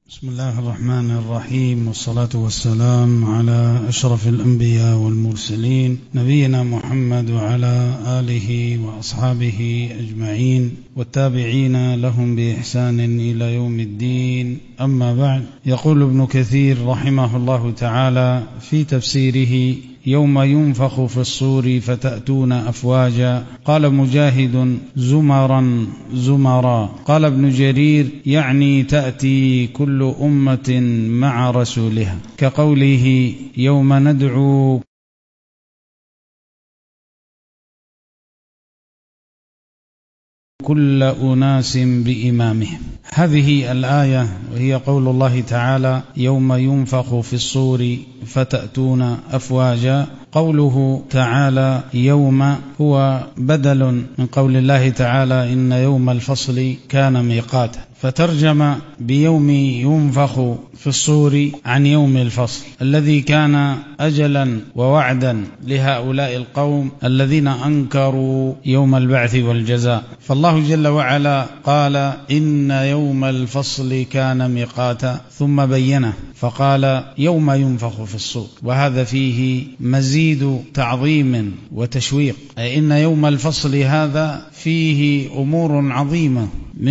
بسم الله الرحمن الرحيم، والصلاة والسلام على أشرف الأنبياء والمرسلين نبينا محمد وعلى آله وأصحابه أجمعين والتابعين لهم بإحسان إلى يوم الدين. أما بعد، يقول ابن كثير رحمه الله تعالى في تفسيره: يوم ينفخ في الصور فتأتون أفواجا. قال مجاهد: زمرا زمرا. قال ابن جرير: يعني تأتي كل أمة مع رسولها، كقوله: يوم ندعو كل أناس بإمامهم. هذه الآية وهي قول الله تعالى: يوم ينفخ في الصور فتأتون أفواجا. قوله تعالى يوم هو بدل من قول الله تعالى: إن يوم الفصل كان ميقاتا، فترجم بيوم ينفخ في الصور عن يوم الفصل الذي كان أجلا ووعدا لهؤلاء القوم الذين أنكروا يوم البعث والجزاء. فالله جل وعلا قال: إن يوم الفصل كان ميقاتا، ثم بينه فقال: يوم ينفخ في الصور. وهذا فيه مزيد تعظيم وتشويق، أي إن يوم الفصل هذا فيه أمور عظيمة،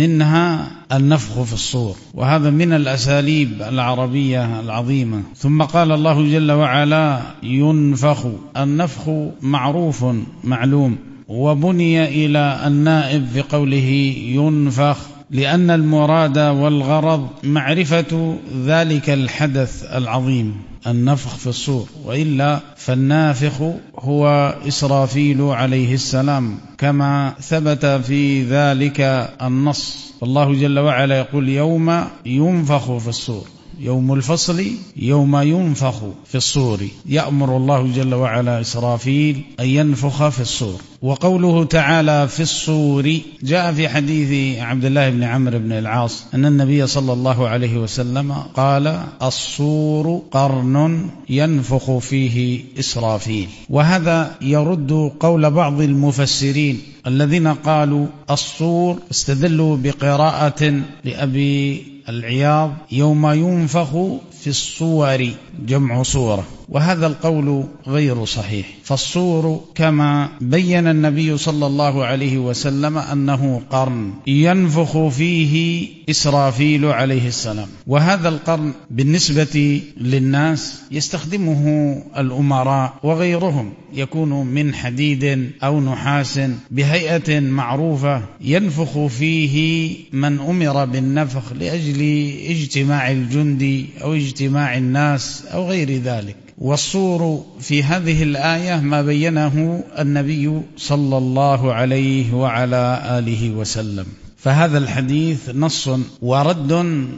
منها النفخ في الصور، وهذا من الأساليب العربية العظيمة. ثم قال الله جل وعلا: ينفخ. النفخ معروف معلوم، وبني إلى النائب بقوله ينفخ، لأن المراد والغرض معرفة ذلك الحدث العظيم، النفخ في الصور. وإلا فالنافخ هو إسرافيل عليه السلام، كما ثبت في ذلك النص. فالله جل وعلا يقول: يوم ينفخ في الصور، يوم الفصل يوم ينفخ في الصور. يأمر الله جل وعلا إسرافيل أن ينفخ في الصور. وقوله تعالى في الصور جاء في حديث عبد الله بن عمرو بن العاص أن النبي صلى الله عليه وسلم قال: الصور قرن ينفخ فيه إسرافيل. وهذا يرد قول بعض المفسرين الذين قالوا الصور، استدلوا بقراءة لأبي العياض: يوم ينفخ في الصور، جمع صورة. وهذا القول غير صحيح، فالصور كما بين النبي صلى الله عليه وسلم أنه قرن ينفخ فيه إسرافيل عليه السلام. وهذا القرن بالنسبة للناس يستخدمه الأمراء وغيرهم، يكون من حديد أو نحاس بهيئة معروفة، ينفخ فيه من أمر بالنفخ لأجل اجتماع الجند أو اجتماع الناس أو غير ذلك. والصور في هذه الآية ما بينه النبي صلى الله عليه وعلى آله وسلم. فهذا الحديث نص ورد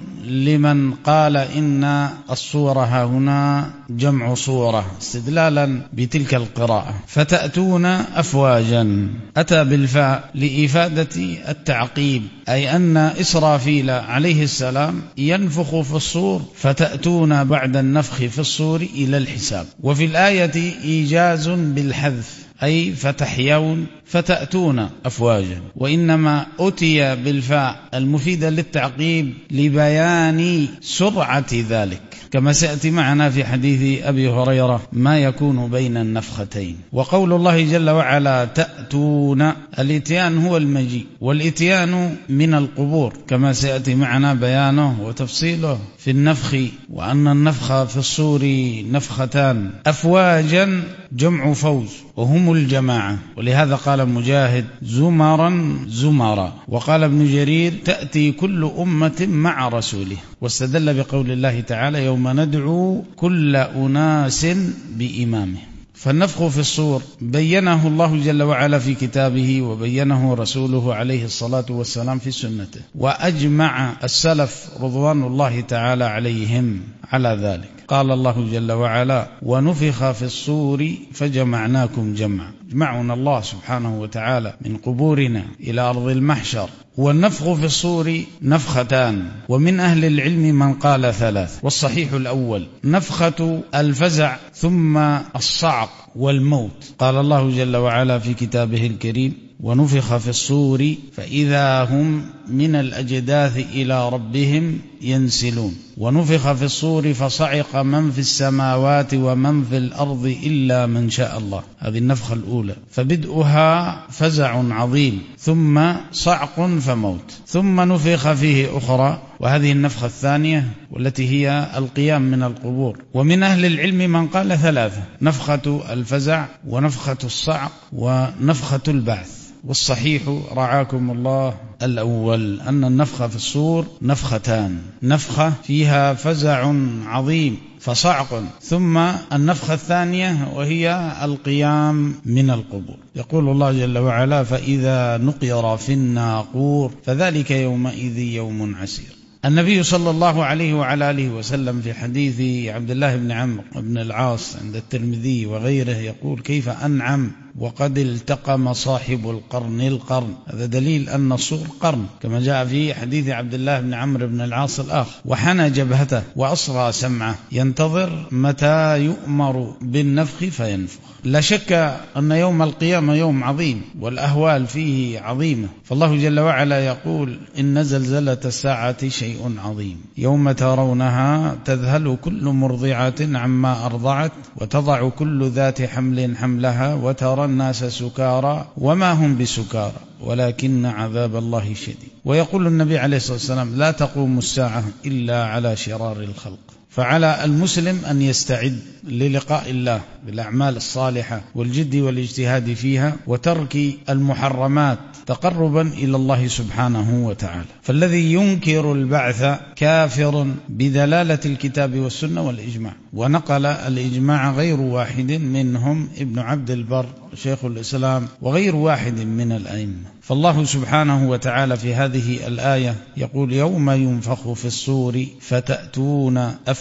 لمن قال إن الصورة هنا جمع صورة، استدلالا بتلك القراءة. فتأتون أفواجا، أتى بالفاء لإفادة التعقيب، أي أن إسرافيل عليه السلام ينفخ في الصور، فتأتون بعد النفخ في الصور إلى الحساب. وفي الآية إيجاز بالحذف، أي فتحيون فتأتون أفواجا، وإنما أتي بالفاء المفيدة للتعقيب لبيان سرعة ذلك، كما سيأتي معنا في حديث أبي هريرة ما يكون بين النفختين. وقول الله جل وعلا تأتون، الإتيان هو المجيء، والإتيان من القبور، كما سيأتي معنا بيانه وتفصيله في النفخ، وأن النفخ في الصور نفختان. أفواجا جمع فوج، وهم الجماعة، ولهذا قال مجاهد زمرا زمرا. وقال ابن جرير تأتي كل أمة مع رسوله، واستدل بقول الله تعالى يوم ندعو كل أناس بإمامه. فالنفخ في الصور بينه الله جل وعلا في كتابه، وبينه رسوله عليه الصلاة والسلام في سنته، وأجمع السلف رضوان الله تعالى عليهم على ذلك. قال الله جل وعلا ونفخ في الصور فجمعناكم جمعا. جمعنا الله سبحانه وتعالى من قبورنا إلى أرض المحشر. والنفخ في الصور نفختان، ومن أهل العلم من قال ثلاث، والصحيح الأول نفخة الفزع ثم الصعق والموت. قال الله جل وعلا في كتابه الكريم ونفخ في الصور فإذا هم من الأجداث إلى ربهم ينسلون ونفخ في الصور فصعق من في السماوات ومن في الأرض إلا من شاء الله. هذه النفخة الأولى، فبدءها فزع عظيم، ثم صعق فموت، ثم نفخ فيه أخرى، وهذه النفخة الثانية والتي هي القيام من القبور. ومن أهل العلم من قال ثلاثة: نفخة الفزع ونفخة الصعق ونفخة البعث. والصحيح رعاكم الله الأول أن النفخة في الصور نفختان، نفخة فيها فزع عظيم فصعق، ثم النفخة الثانية وهي القيام من القبور. يقول الله جل وعلا: فإذا نقر في الناقور فذلك يومئذ يوم عسير. النبي صلى الله عليه وعلى آله وسلم في حديث عبد الله بن عمرو بن العاص عند الترمذي وغيره يقول: كيف أنعم وقد التقم صاحب القرن. هذا دليل أن الصور قرن، كما جاء في حديث عبد الله بن عمرو بن العاص الآخر: وحنى جبهته وأصغى سمعه ينتظر متى يؤمر بالنفخ فينفخ. لا شك أن يوم القيامة يوم عظيم والأهوال فيه عظيمة، فالله جل وعلا يقول: إن زلزلة الساعة شيء عظيم يوم ترونها تذهل كل مرضعة عما أرضعت وتضع كل ذات حمل حملها وترى الناس سكارى وما هم بسكارى ولكن عذاب الله شديد. ويقول النبي عليه الصلاة والسلام: لا تقوم الساعة إلا على شرار الخلق. فعلى المسلم أن يستعد للقاء الله بالأعمال الصالحة والجد والاجتهاد فيها وترك المحرمات تقربا إلى الله سبحانه وتعالى. فالذي ينكر البعث كافر بدلالة الكتاب والسنة والإجماع، ونقل الإجماع غير واحد منهم ابن عبد البر شيخ الإسلام وغير واحد من الأئمة. فالله سبحانه وتعالى في هذه الآية يقول: يوم ينفخ في الصور فتأتون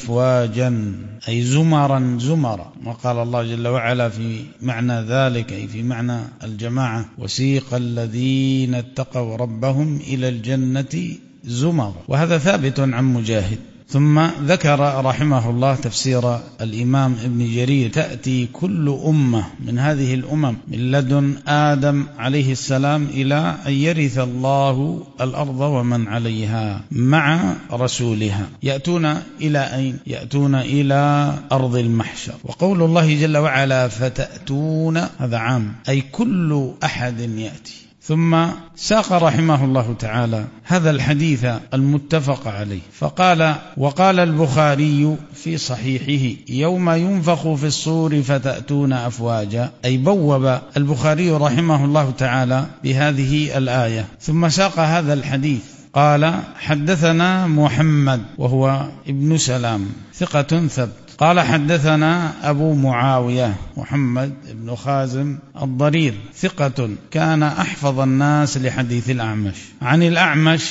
أفواجا، أي زمرا زمرا. وقال الله جل وعلا في معنى ذلك، أي في معنى الجماعة: وسيق الذين اتقوا ربهم إلى الجنة زمرا. وهذا ثابت عن مجاهد. ثم ذكر رحمه الله تفسير الإمام ابن جرير: تأتي كل أمة من هذه الأمم من لدن آدم عليه السلام إلى أن يرث الله الأرض ومن عليها مع رسولها. يأتون إلى أين؟ يأتون إلى أرض المحشر. وقول الله جل وعلا فتأتون هذا عام، أي كل أحد يأتي. ثم ساق رحمه الله تعالى هذا الحديث المتفق عليه فقال: وقال البخاري في صحيحه: يوم ينفخ في الصور فتأتون أفواجا، أي بوب البخاري رحمه الله تعالى بهذه الآية. ثم ساق هذا الحديث قال: حدثنا محمد وهو ابن سلام ثقة ثبت، قال: حدثنا أبو معاوية محمد بن خازم الضرير ثقة كان أحفظ الناس لحديث الأعمش، عن الأعمش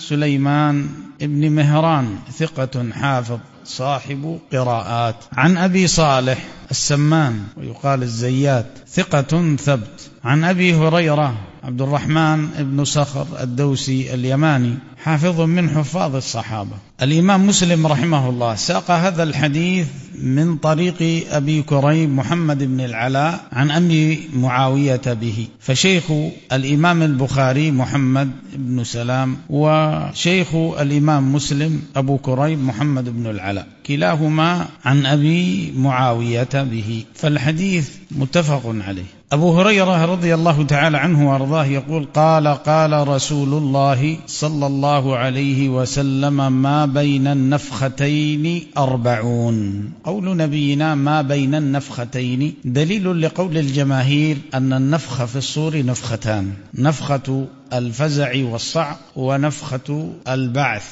سليمان ابن مهران ثقة حافظ صاحب قراءات، عن أبي صالح السمان ويقال الزيات ثقة ثبت، عن أبي هريرة عبد الرحمن بن صخر الدوسي اليماني حافظ من حفاظ الصحابة. الإمام مسلم رحمه الله ساق هذا الحديث من طريق أبي كريب محمد بن العلاء عن أبي معاوية به. فشيخ الإمام البخاري محمد بن سلام، وشيخ الإمام مسلم أبو كريب محمد بن العلاء، كلاهما عن أبي معاوية به، فالحديث متفق عليه. أبو هريرة رضي الله تعالى عنه وارضاه يقول: قال رسول الله صلى الله عليه وسلم: ما بين النفختين 40. قول نبينا ما بين النفختين دليل لقول الجماهير أن النفخ في الصور نفختان: نفخة الفزع والصعق ونفخة البعث.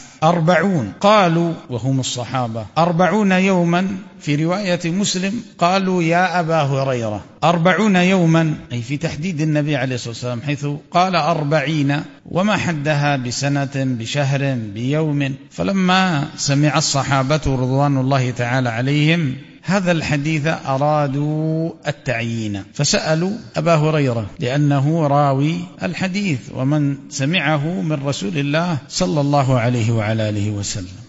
40 قالوا وهم الصحابة 40 يوما. في رواية مسلم قالوا: يا أبا هريرة 40 يوما، أي في تحديد النبي عليه الصلاة والسلام، حيث قال 40 وما حدها بسنة بشهر بيوم. فلما سمع الصحابة رضوان الله تعالى عليهم هذا الحديث أرادوا التعيين، فسألوا أبا هريرة لأنه راوي الحديث ومن سمعه من رسول الله صلى الله عليه وعلى آله وسلم.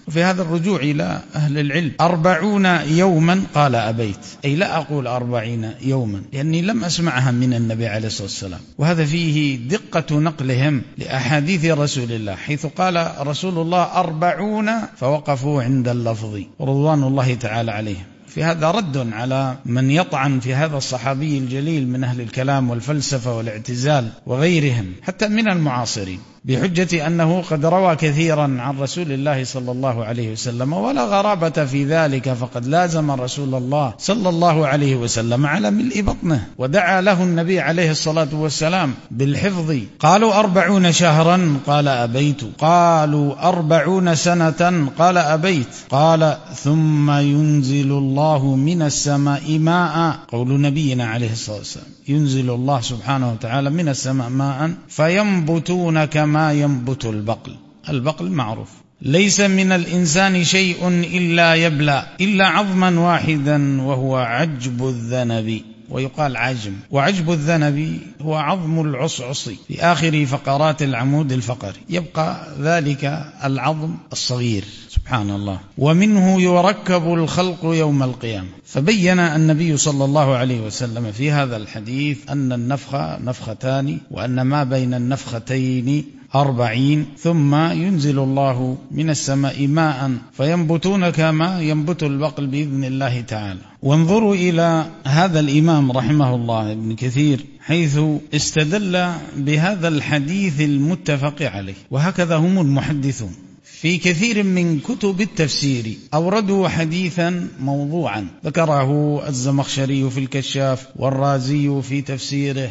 وفي هذا الرجوع إلى أهل العلم. 40 يوما قال أبيت، أي لا أقول 40 يوما لأني لم أسمعها من النبي عليه الصلاة والسلام، وهذا فيه دقة نقلهم لأحاديث رسول الله، حيث قال رسول الله 40 فوقفوا عند اللفظ رضوان الله تعالى عليهم. في هذا رد على من يطعن في هذا الصحابي الجليل من أهل الكلام والفلسفة والاعتزال وغيرهم حتى من المعاصرين، بحجة أنه قد روى كثيرا عن رسول الله صلى الله عليه وسلم، ولا غرابة في ذلك، فقد لازم رسول الله صلى الله عليه وسلم على ملء بطنه، ودعا له النبي عليه الصلاة والسلام بالحفظ. قالوا 40 شهرا قال أبيت، قالوا 40 سنة قال أبيت، قال ثم ينزل الله من السماء ماء، قول نبينا عليه الصلاة والسلام، ينزل الله سبحانه وتعالى من السماء ماء فينبتون كما ينبت البقل. البقل معروف، ليس من الإنسان شيء إلا يبلى إلا عظما واحدا وهو عجب الذنب، ويقال عجم، وعجب الذنب هو عظم العصعص في آخر فقرات العمود الفقري، يبقى ذلك العظم الصغير سبحان الله، ومنه يركب الخلق يوم القيامة. فبين النبي صلى الله عليه وسلم في هذا الحديث أن النفخة نفختان، وأن ما بين النفختين 40، ثم ينزل الله من السماء ماء فينبتون كما ينبت البقل بإذن الله تعالى. وانظروا إلى هذا الإمام رحمه الله ابن كثير حيث استدل بهذا الحديث المتفق عليه، وهكذا هم المحدثون في كثير من كتب التفسير أوردوا حديثا موضوعا، ذكره الزمخشري في الكشاف والرازي في تفسيره،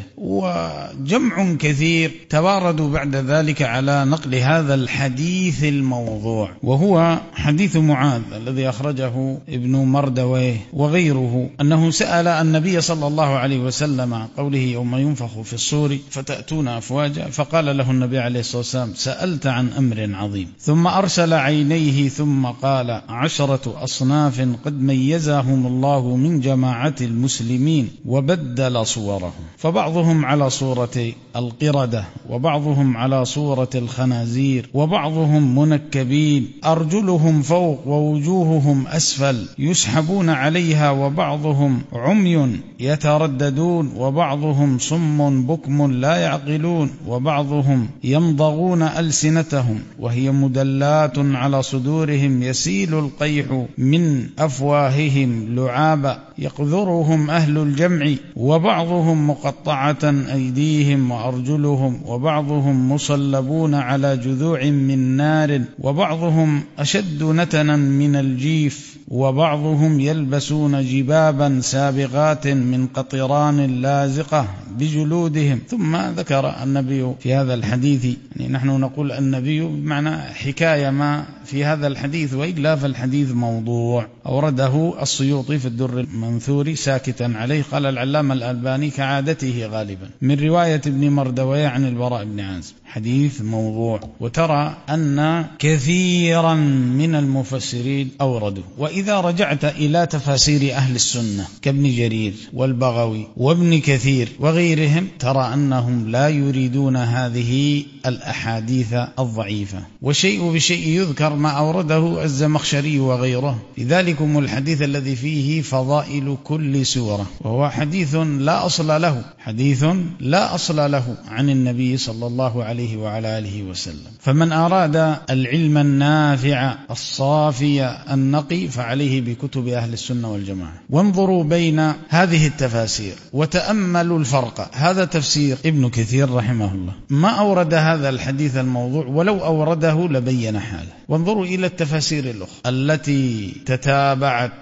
وجمع كثير تواردوا بعد ذلك على نقل هذا الحديث الموضوع، وهو حديث معاذ الذي أخرجه ابن مردويه وغيره، أنه سأل النبي صلى الله عليه وسلم قوله يوم ينفخ في الصور فتأتون أفواجا، فقال له النبي عليه الصلاة والسلام سألت عن أمر عظيم، ثم أرسل عينيه ثم قال 10 أصناف قد ميزهم الله من جماعة المسلمين وبدل صورهم، فبعضهم على صورة القردة، وبعضهم على صورة الخنازير، وبعضهم منكبين أرجلهم فوق ووجوههم أسفل يسحبون عليها، وبعضهم عمي يترددون، وبعضهم صم بكم لا يعقلون، وبعضهم يمضغون ألسنتهم وهي مدلات على صدورهم يسيل القيح من أفواههم لعابا يقذرهم أهل الجمع، وبعضهم مقطعة أيديهم وأرجلهم، وبعضهم مصلبون على جذوع من نار، وبعضهم أشد نتنا من الجيف، وبعضهم يلبسون جبابا سابغات من قطران لازقة بجلودهم. ثم ذكر النبي في هذا الحديث، يعني نحن نقول النبي بمعنى حكاية ما في هذا الحديث، وإلا فالحديث موضوع، أورده السيوطي في الدر المنثور ساكتا عليه، قال العلامة الألباني كعادته غالبا من رواية ابن مردويه عن البراء بن عازب حديث موضوع. وترى أن كثيرا من المفسرين أوردوا، وإذا رجعت إلى تفاسير أهل السنة كابن جرير والبغوي وابن كثير وغيرهم ترى أنهم لا يريدون هذه الأحاديث الضعيفة، وشيء بشيء يذكر ما أورده الزمخشري وغيره في ذلكم الحديث الذي فيه فضائل كل سورة، وهو حديث لا أصل له، حديث لا أصل له عن النبي صلى الله عليه وعلى آله وسلم. فمن أراد العلم النافع الصافي النقي فعليه بكتب أهل السنة والجماعة. وانظروا بين هذه التفاسير وتأملوا الفرق. هذا تفسير ابن كثير رحمه الله ما أورد هذا الحديث الموضوع، ولو أورده لبين حاله. وانظروا إلى التفاسير الأخرى التي تتابعت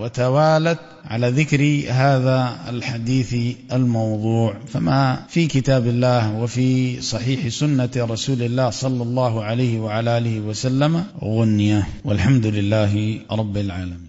وتوالت على ذكر هذا الحديث الموضوع، فما في كتاب الله وفي صحيح سنة رسول الله صلى الله عليه وعلى آله وسلم غنية، والحمد لله رب العالمين.